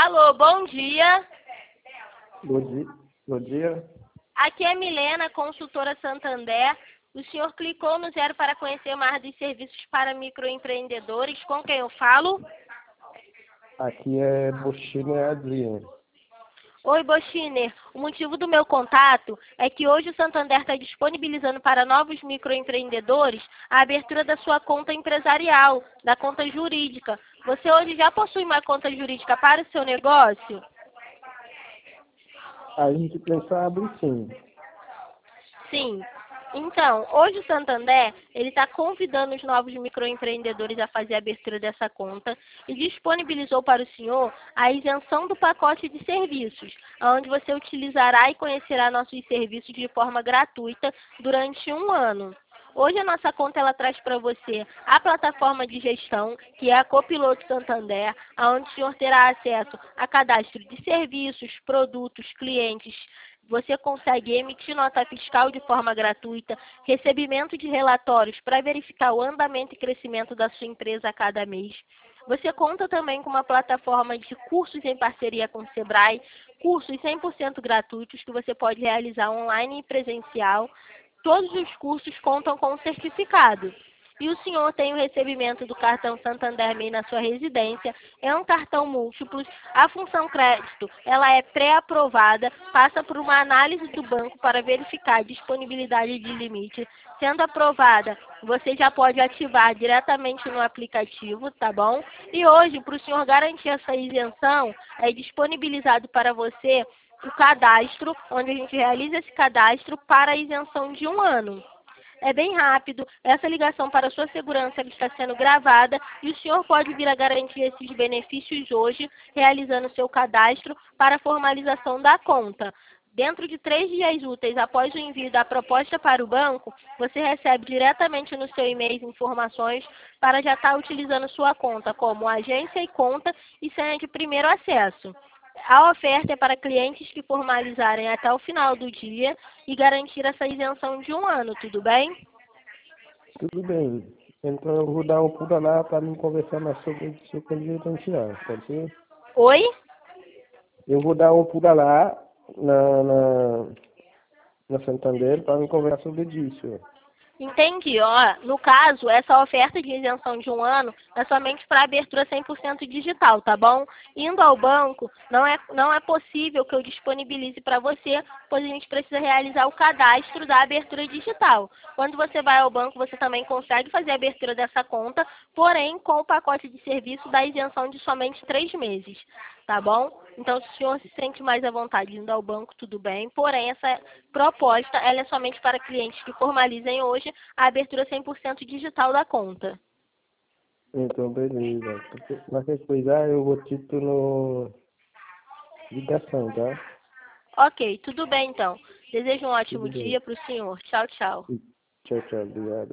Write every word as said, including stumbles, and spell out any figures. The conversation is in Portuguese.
Alô, bom dia. Bom dia. Bom dia. Aqui é Milena, consultora Santander. O senhor clicou no zero para conhecer mais dos serviços para microempreendedores. Com quem eu falo? Aqui é Bochina Adriano. Oi, Bochiner. O motivo do meu contato é que hoje o Santander está disponibilizando para novos microempreendedores a abertura da sua conta empresarial, da conta jurídica. Você hoje já possui uma conta jurídica para o seu negócio? A gente pensa abrir sim. Sim. Então, hoje o Santander ele está convidando os novos microempreendedores a fazer a abertura dessa conta e disponibilizou para o senhor a isenção do pacote de serviços, onde você utilizará e conhecerá nossos serviços de forma gratuita durante um ano. Hoje a nossa conta ela traz para você a plataforma de gestão, que é a Copiloto Santander, onde o senhor terá acesso a cadastro de serviços, produtos, clientes. Você consegue emitir nota fiscal de forma gratuita, recebimento de relatórios para verificar o andamento e crescimento da sua empresa a cada mês. Você conta também com uma plataforma de cursos em parceria com o Sebrae, cursos cem por cento gratuitos que você pode realizar online e presencial. Todos os cursos contam com certificado. E o senhor tem o recebimento do cartão Santander Mei na sua residência. É um cartão múltiplo. A função crédito ela é pré-aprovada, passa por uma análise do banco para verificar a disponibilidade de limite. Sendo aprovada, você já pode ativar diretamente no aplicativo, tá bom? E hoje, para o senhor garantir essa isenção, é disponibilizado para você o cadastro, onde a gente realiza esse cadastro para a isenção de um ano. É bem rápido, essa ligação para a sua segurança está sendo gravada e o senhor pode vir a garantir esses benefícios hoje, realizando seu cadastro para a formalização da conta. Dentro de três dias úteis após o envio da proposta para o banco, você recebe diretamente no seu e-mail informações para já estar utilizando sua conta como agência e conta e senha de primeiro acesso. A oferta é para clientes que formalizarem até o final do dia e garantir essa isenção de um ano, tudo bem? Tudo bem. Então eu vou dar um pulo lá para me conversar mais sobre o seu candidato, pode ser? Oi? Eu vou dar um pulo lá na, na, na Santander para me conversar sobre isso. Entendi, ó. No caso, essa oferta de isenção de um ano é somente para abertura cem por cento digital, tá bom? Indo ao banco, não é, não é possível que eu disponibilize para você, pois a gente precisa realizar o cadastro da abertura digital. Quando você vai ao banco, você também consegue fazer a abertura dessa conta, porém com o pacote de serviço da isenção de somente três meses, tá bom? Então, se o senhor se sente mais à vontade indo ao banco, tudo bem. Porém, essa proposta ela é somente para clientes que formalizem hoje a abertura cem por cento digital da conta. Então, beleza. Qualquer coisa eu vou tipo no ligação, tá? Ok, tudo bem então. Desejo um ótimo Tudo bem. dia para o senhor. Tchau, tchau. Tchau, tchau. Obrigado.